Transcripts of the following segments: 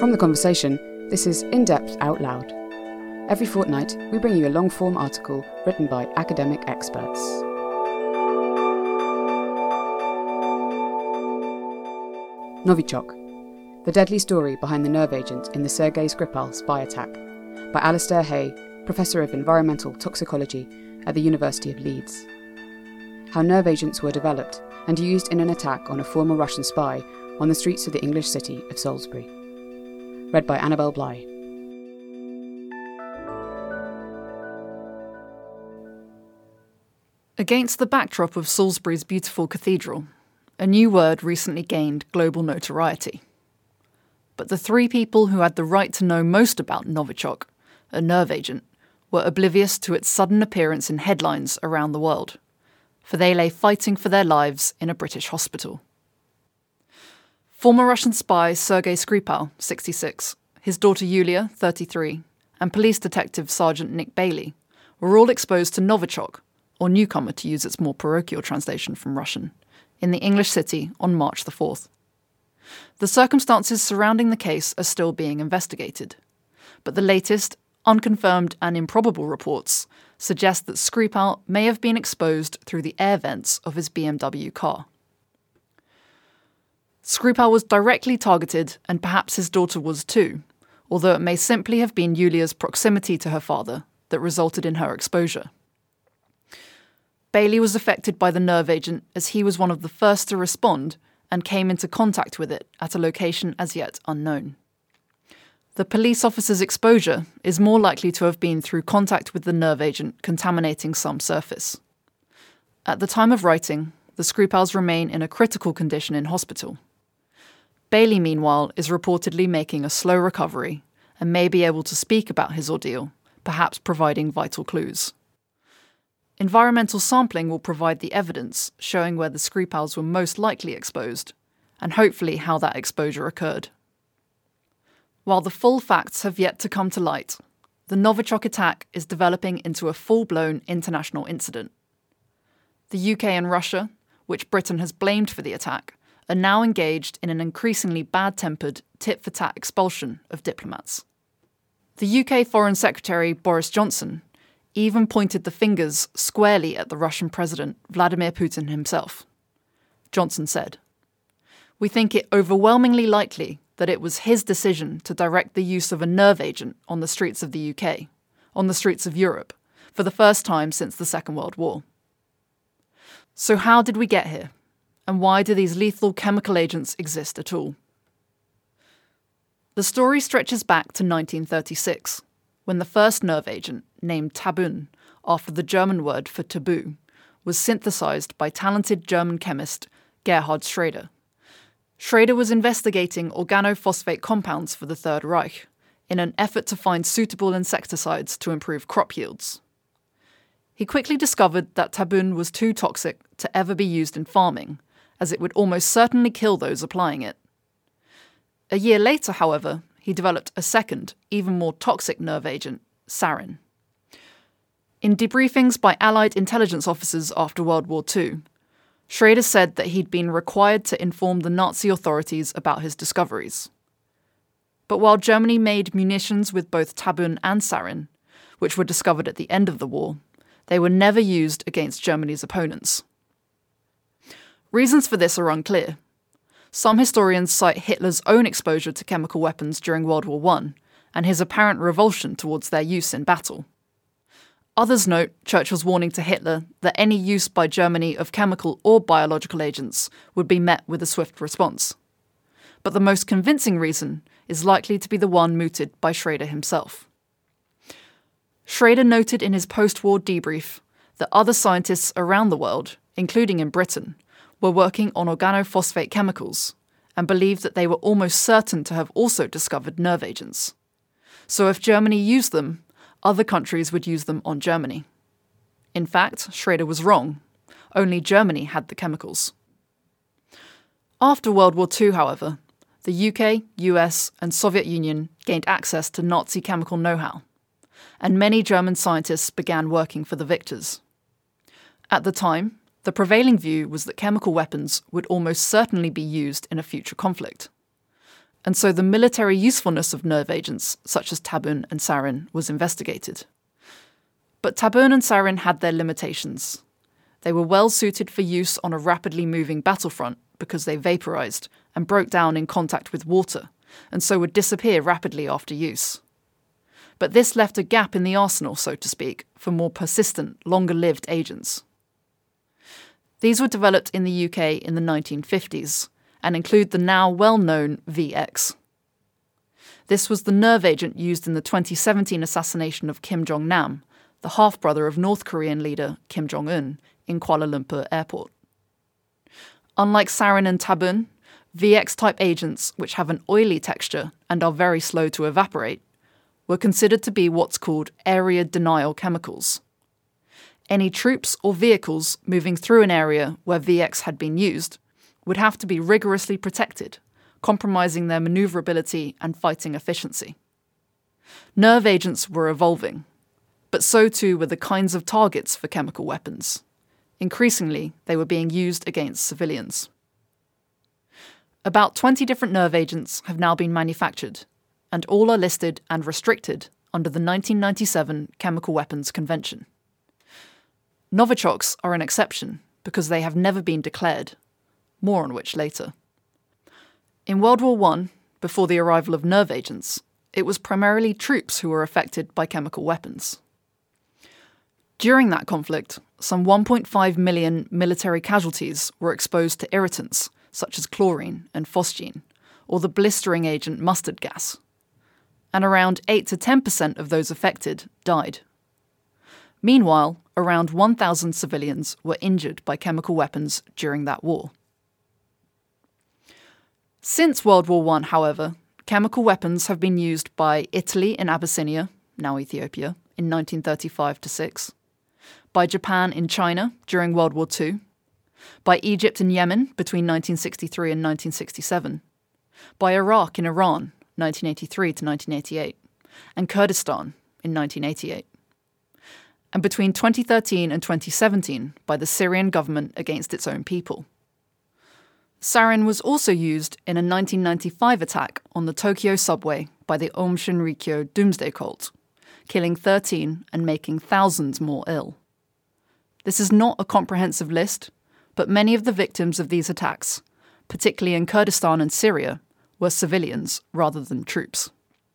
From The Conversation, this is In Depth Out Loud. Every fortnight, we bring you a long-form article written by academic experts. Novichok, the deadly story behind the nerve agent in the Sergei Skripal spy attack, by Alistair Hay, Professor of Environmental Toxicology at the University of Leeds. How nerve agents were developed and used in an attack on a former Russian spy on the streets of the English city of Salisbury. Read by Annabelle Bly. Against the backdrop of Salisbury's beautiful cathedral, a new word recently gained global notoriety. But the three people who had the right to know most about Novichok, a nerve agent, were oblivious to its sudden appearance in headlines around the world, for they lay fighting for their lives in a British hospital. Former Russian spy Sergei Skripal, 66, his daughter Yulia, 33, and police detective Sergeant Nick Bailey were all exposed to Novichok, or newcomer to use its more parochial translation from Russian, in the English city on March the 4th. The circumstances surrounding the case are still being investigated, but the latest, unconfirmed and improbable reports suggest that Skripal may have been exposed through the air vents of his BMW car. Skripal was directly targeted, and perhaps his daughter was too, although it may simply have been Yulia's proximity to her father that resulted in her exposure. Bailey was affected by the nerve agent as he was one of the first to respond and came into contact with it at a location as yet unknown. The police officer's exposure is more likely to have been through contact with the nerve agent contaminating some surface. At the time of writing, the Skripals remain in a critical condition in hospital. Bailey, meanwhile, is reportedly making a slow recovery and may be able to speak about his ordeal, perhaps providing vital clues. Environmental sampling will provide the evidence showing where the Skripals were most likely exposed, and hopefully how that exposure occurred. While the full facts have yet to come to light, the Novichok attack is developing into a full-blown international incident. The UK and Russia, which Britain has blamed for the attack, are now engaged in an increasingly bad-tempered tit-for-tat expulsion of diplomats. The UK Foreign Secretary Boris Johnson even pointed the fingers squarely at the Russian President Vladimir Putin himself. Johnson said, "We think it overwhelmingly likely that it was his decision to direct the use of a nerve agent on the streets of the UK, on the streets of Europe, for the first time since the Second World War." So how did we get here? And why do these lethal chemical agents exist at all? The story stretches back to 1936, when the first nerve agent, named Tabun, after the German word for taboo, was synthesized by talented German chemist Gerhard Schrader. Schrader was investigating organophosphate compounds for the Third Reich in an effort to find suitable insecticides to improve crop yields. He quickly discovered that tabun was too toxic to ever be used in farming, as it would almost certainly kill those applying it. A year later, however, he developed a second, even more toxic nerve agent, sarin. In debriefings by Allied intelligence officers after World War II, Schrader said that he'd been required to inform the Nazi authorities about his discoveries. But while Germany made munitions with both tabun and sarin, which were discovered at the end of the war, they were never used against Germany's opponents. Reasons for this are unclear. Some historians cite Hitler's own exposure to chemical weapons during World War I and his apparent revulsion towards their use in battle. Others note Churchill's warning to Hitler that any use by Germany of chemical or biological agents would be met with a swift response. But the most convincing reason is likely to be the one mooted by Schrader himself. Schrader noted in his post-war debrief that other scientists around the world, including in Britain, were working on organophosphate chemicals and believed that they were almost certain to have also discovered nerve agents. So if Germany used them, other countries would use them on Germany. In fact, Schrader was wrong. Only Germany had the chemicals. After World War II, however, the UK, US, and Soviet Union gained access to Nazi chemical know-how, and many German scientists began working for the victors. At the time, the prevailing view was that chemical weapons would almost certainly be used in a future conflict. and so the military usefulness of nerve agents such as tabun and sarin was investigated. But tabun and sarin had their limitations. They were well suited for use on a rapidly moving battlefront because they vaporized and broke down in contact with water, and so would disappear rapidly after use. But this left a gap in the arsenal, so to speak, for more persistent, longer-lived agents. These were developed in the UK in the 1950s and include the now well-known VX. This was the nerve agent used in the 2017 assassination of Kim Jong-nam, the half-brother of North Korean leader Kim Jong-un, in Kuala Lumpur Airport. Unlike sarin and tabun, VX-type agents, which have an oily texture and are very slow to evaporate, were considered to be what's called area denial chemicals. Any troops or vehicles moving through an area where VX had been used would have to be rigorously protected, compromising their manoeuvrability and fighting efficiency. Nerve agents were evolving, but so too were the kinds of targets for chemical weapons. Increasingly, they were being used against civilians. About 20 different nerve agents have now been manufactured, and all are listed and restricted under the 1997 Chemical Weapons Convention. Novichoks are an exception because they have never been declared, more on which later. In World War I, before the arrival of nerve agents, it was primarily troops who were affected by chemical weapons. During that conflict, some 1.5 million military casualties were exposed to irritants such as chlorine and phosgene, or the blistering agent mustard gas, and around 8 to 10% of those affected died. Meanwhile, around 1,000 civilians were injured by chemical weapons during that war. Since World War I, however, chemical weapons have been used by Italy in Abyssinia, now Ethiopia, in 1935-6, by Japan in China during World War II, by Egypt and Yemen between 1963 and 1967, by Iraq and Iran, 1983 to 1988, and Kurdistan in 1988, and between 2013 and 2017 by the Syrian government against its own people. Sarin was also used in a 1995 attack on the Tokyo subway by the Aum Shinrikyo Doomsday Cult, killing 13 and making thousands more ill. This is not a comprehensive list, but many of the victims of these attacks, particularly in Kurdistan and Syria, were civilians rather than troops.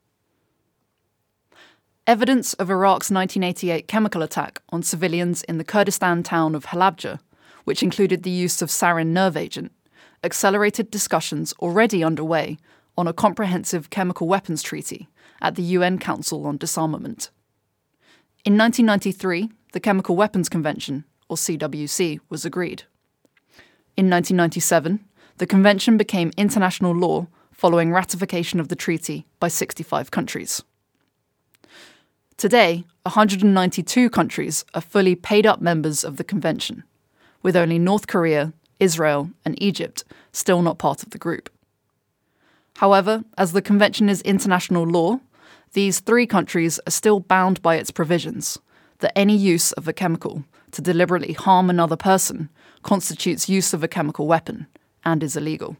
Evidence of Iraq's 1988 chemical attack on civilians in the Kurdistan town of Halabja, which included the use of sarin nerve agent, accelerated discussions already underway on a comprehensive chemical weapons treaty at the UN Council on Disarmament. In 1993, the Chemical Weapons Convention, or CWC, was agreed. In 1997, the convention became international law following ratification of the treaty by 65 countries. Today, 192 countries are fully paid-up members of the convention, with only North Korea, Israel, and Egypt still not part of the group. However, as the convention is international law, these 3 countries are still bound by its provisions that any use of a chemical to deliberately harm another person constitutes use of a chemical weapon and is illegal.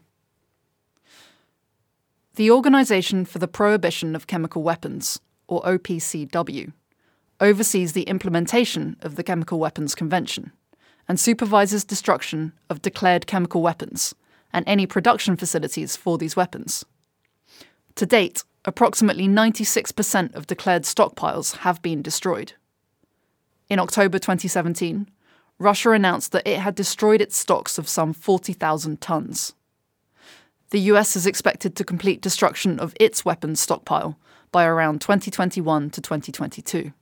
The Organisation for the Prohibition of Chemical Weapons, or OPCW, oversees the implementation of the Chemical Weapons Convention and supervises destruction of declared chemical weapons and any production facilities for these weapons. To date, approximately 96% of declared stockpiles have been destroyed. In October 2017, Russia announced that it had destroyed its stocks of some 40,000 tons. The US is expected to complete destruction of its weapons stockpile by around 2021 to 2022.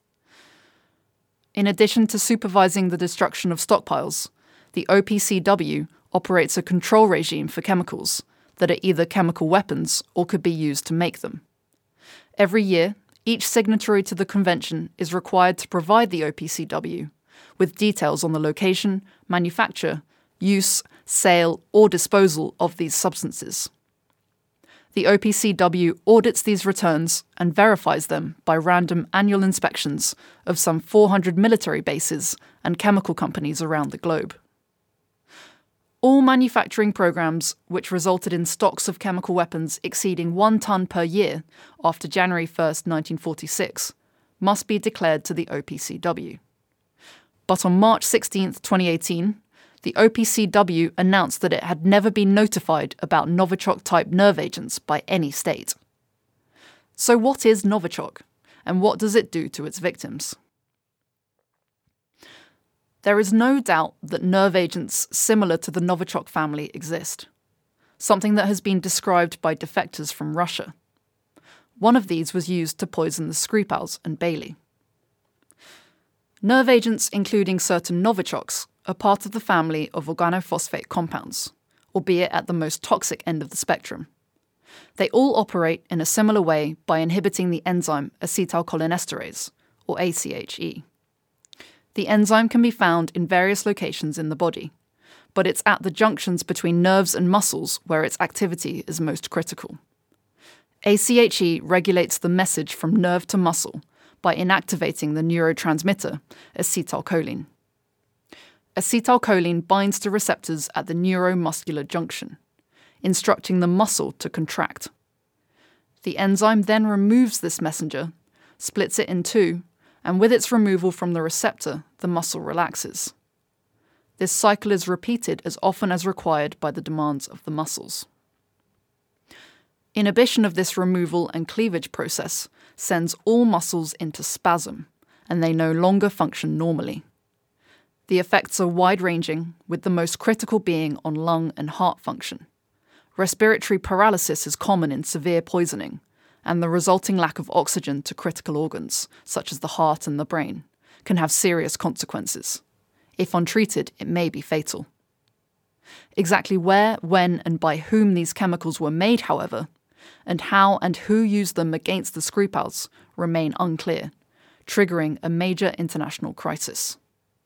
In addition to supervising the destruction of stockpiles, the OPCW operates a control regime for chemicals that are either chemical weapons or could be used to make them. Every year, each signatory to the convention is required to provide the OPCW with details on the location, manufacture, use, sale, or disposal of these substances. The OPCW audits these returns and verifies them by random annual inspections of some 400 military bases and chemical companies around the globe. All manufacturing programs which resulted in stocks of chemical weapons exceeding 1 ton per year after January 1st, 1946, must be declared to the OPCW. But on March 16, 2018, the OPCW announced that it had never been notified about Novichok-type nerve agents by any state. So what is Novichok, and what does it do to its victims? There is no doubt that nerve agents similar to the Novichok family exist, something that has been described by defectors from Russia. One of these was used to poison the Skripals and Bailey. Nerve agents, including certain Novichoks, are part of the family of organophosphate compounds, albeit at the most toxic end of the spectrum. They all operate in a similar way by inhibiting the enzyme acetylcholinesterase, or ACHE. The enzyme can be found in various locations in the body, but it's at the junctions between nerves and muscles where its activity is most critical. ACHE regulates the message from nerve to muscle by inactivating the neurotransmitter acetylcholine. Acetylcholine binds to receptors at the neuromuscular junction, instructing the muscle to contract. The enzyme then removes this messenger, splits it in two, and with its removal from the receptor, the muscle relaxes. This cycle is repeated as often as required by the demands of the muscles. Inhibition of this removal and cleavage process sends all muscles into spasm, and they no longer function normally. The effects are wide-ranging, with the most critical being on lung and heart function. Respiratory paralysis is common in severe poisoning, and the resulting lack of oxygen to critical organs, such as the heart and the brain, can have serious consequences. If untreated, it may be fatal. Exactly where, when, and by whom these chemicals were made, however, and how and who used them against the Skripals remain unclear, triggering a major international crisis.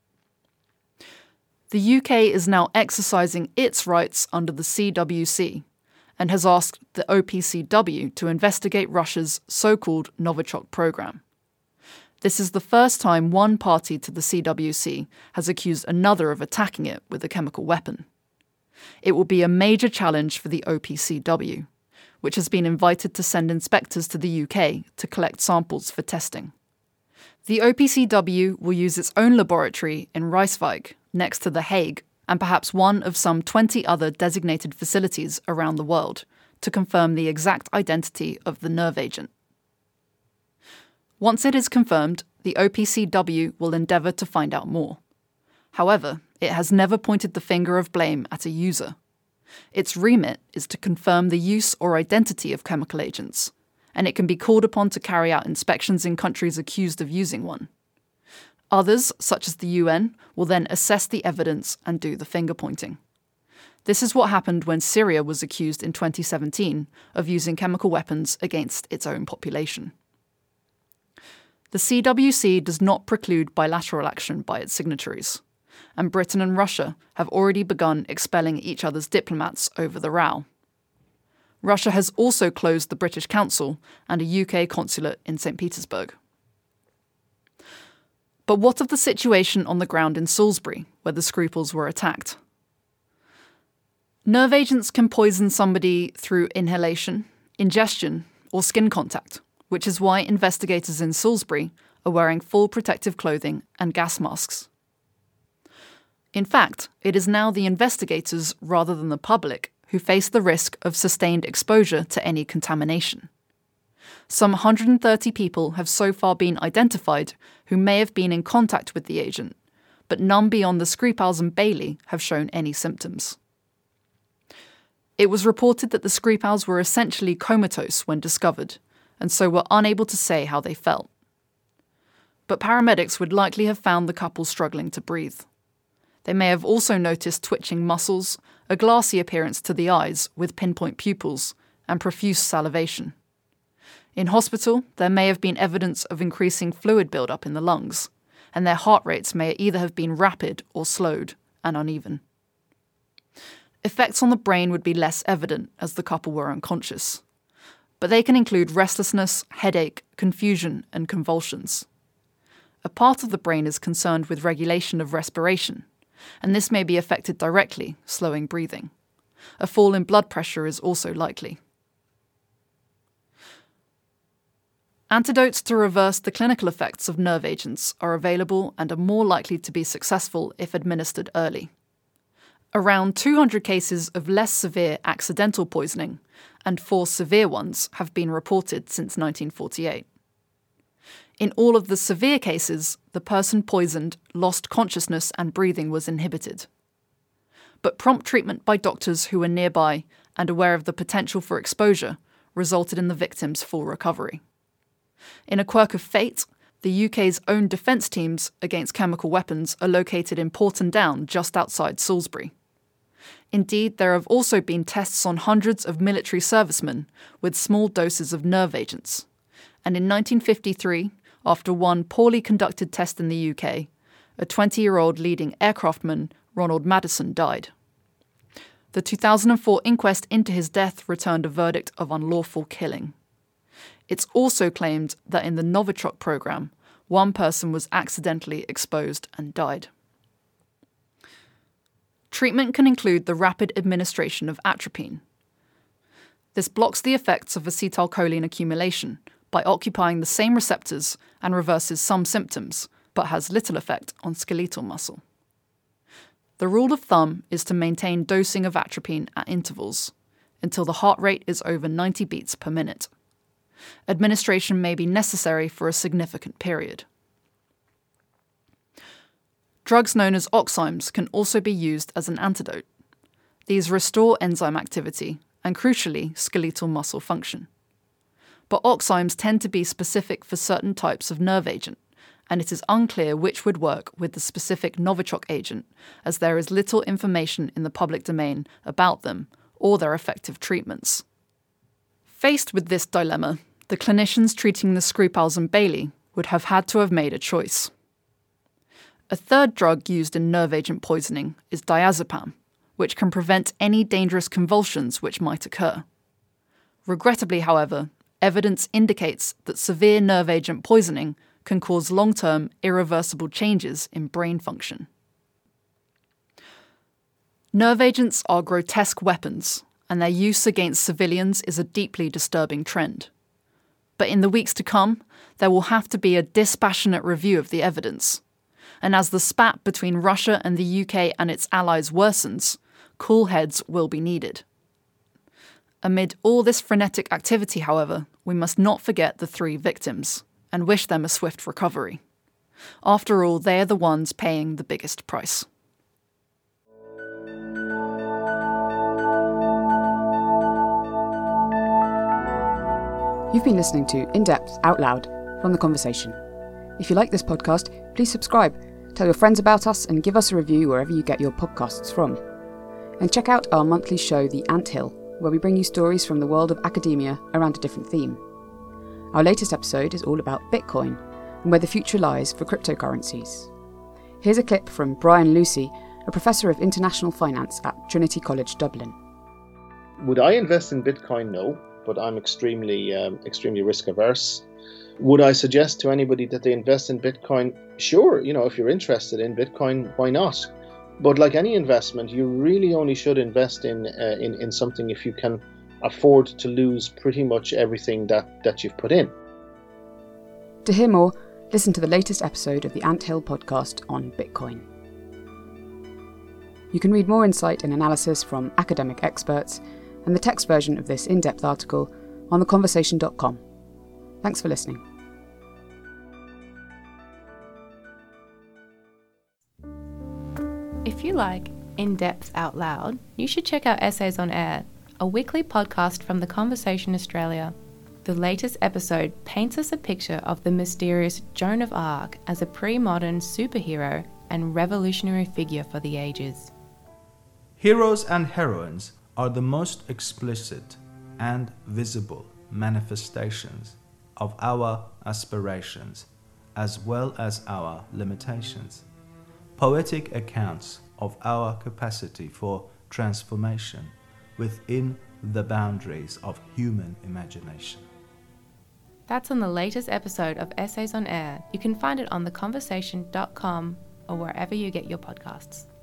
The UK is now exercising its rights under the CWC and has asked the OPCW to investigate Russia's so-called Novichok program. This is the first time one party to the CWC has accused another of attacking it with a chemical weapon. It will be a major challenge for the OPCW, which has been invited to send inspectors to the UK to collect samples for testing. The OPCW will use its own laboratory in Rijswijk, next to The Hague, and perhaps one of some 20 other designated facilities around the world, to confirm the exact identity of the nerve agent. Once it is confirmed, the OPCW will endeavour to find out more. However, it has never pointed the finger of blame at a user. Its remit is to confirm the use or identity of chemical agents, and it can be called upon to carry out inspections in countries accused of using one. Others, such as the UN, will then assess the evidence and do the finger-pointing. This is what happened when Syria was accused in 2017 of using chemical weapons against its own population. The CWC does not preclude bilateral action by its signatories, and Britain and Russia have already begun expelling each other's diplomats over the row. Russia has also closed the British Council and a UK consulate in St. Petersburg. But what of the situation on the ground in Salisbury, where the Skripals were attacked? Nerve agents can poison somebody through inhalation, ingestion, or skin contact, which is why investigators in Salisbury are wearing full protective clothing and gas masks. In fact, it is now the investigators rather than the public who face the risk of sustained exposure to any contamination. Some 130 people have so far been identified who may have been in contact with the agent, but none beyond the Skripals and Bailey have shown any symptoms. It was reported that the Skripals were essentially comatose when discovered, and so were unable to say how they felt. But paramedics would likely have found the couple struggling to breathe. They may have also noticed twitching muscles, a glassy appearance to the eyes with pinpoint pupils, and profuse salivation. In hospital, there may have been evidence of increasing fluid buildup in the lungs, and their heart rates may either have been rapid or slowed and uneven. Effects on the brain would be less evident as the couple were unconscious, but they can include restlessness, headache, confusion, and convulsions. A part of the brain is concerned with regulation of respiration, and this may be affected directly, slowing breathing. A fall in blood pressure is also likely. Antidotes to reverse the clinical effects of nerve agents are available and are more likely to be successful if administered early. Around 200 cases of less severe accidental poisoning and 4 severe ones have been reported since 1948. In all of the severe cases, the person poisoned lost consciousness and breathing was inhibited. But prompt treatment by doctors who were nearby and aware of the potential for exposure resulted in the victim's full recovery. In a quirk of fate, the UK's own defence teams against chemical weapons are located in Porton Down, just outside Salisbury. Indeed, there have also been tests on hundreds of military servicemen with small doses of nerve agents. And in 1953, after one poorly conducted test in the UK, a 20-year-old leading aircraftman, Ronald Madison, died. The 2004 inquest into his death returned a verdict of unlawful killing. It's also claimed that in the Novichok program, one person was accidentally exposed and died. Treatment can include the rapid administration of atropine. This blocks the effects of acetylcholine accumulation by occupying the same receptors and reverses some symptoms, but has little effect on skeletal muscle. The rule of thumb is to maintain dosing of atropine at intervals until the heart rate is over 90 beats per minute. Administration may be necessary for a significant period. Drugs known as oximes can also be used as an antidote. These restore enzyme activity and, crucially, skeletal muscle function. But oximes tend to be specific for certain types of nerve agent, and it is unclear which would work with the specific Novichok agent, as there is little information in the public domain about them or their effective treatments. Faced with this dilemma, the clinicians treating the Skripals and Bailey would have had to have made a choice. A third drug used in nerve agent poisoning is diazepam, which can prevent any dangerous convulsions which might occur. Regrettably, however, evidence indicates that severe nerve agent poisoning can cause long-term, irreversible changes in brain function. Nerve agents are grotesque weapons, and their use against civilians is a deeply disturbing trend. But in the weeks to come, there will have to be a dispassionate review of the evidence. And as the spat between Russia and the UK and its allies worsens, cool heads will be needed. Amid all this frenetic activity, however, we must not forget the 3 victims and wish them a swift recovery. After all, they are the ones paying the biggest price. You've been listening to In Depth Out Loud from The Conversation. If you like this podcast, please subscribe, tell your friends about us, and give us a review wherever you get your podcasts from. And check out our monthly show, The Anthill, where we bring you stories from the world of academia around a different theme. Our latest episode is all about Bitcoin and where the future lies for cryptocurrencies. Here's a clip from Brian Lucy, a professor of international finance at Trinity College Dublin. Would I invest in Bitcoin? No, but I'm extremely risk averse. Would I suggest to anybody that they invest in Bitcoin? Sure, if you're interested in Bitcoin, why not? But like any investment, you really only should invest in something if you can afford to lose pretty much everything that you've put in. To hear more, listen to the latest episode of the Anthill podcast on Bitcoin. You can read more insight and analysis from academic experts and the text version of this in-depth article on theconversation.com. Thanks for listening. If you like In Depth Out Loud, you should check out Essays on Air, a weekly podcast from The Conversation Australia. The latest episode paints us a picture of the mysterious Joan of Arc as a pre-modern superhero and revolutionary figure for the ages. Heroes and heroines are the most explicit and visible manifestations of our aspirations as well as our limitations. Poetic accounts of our capacity for transformation within the boundaries of human imagination. That's on the latest episode of Essays on Air. You can find it on theconversation.com or wherever you get your podcasts.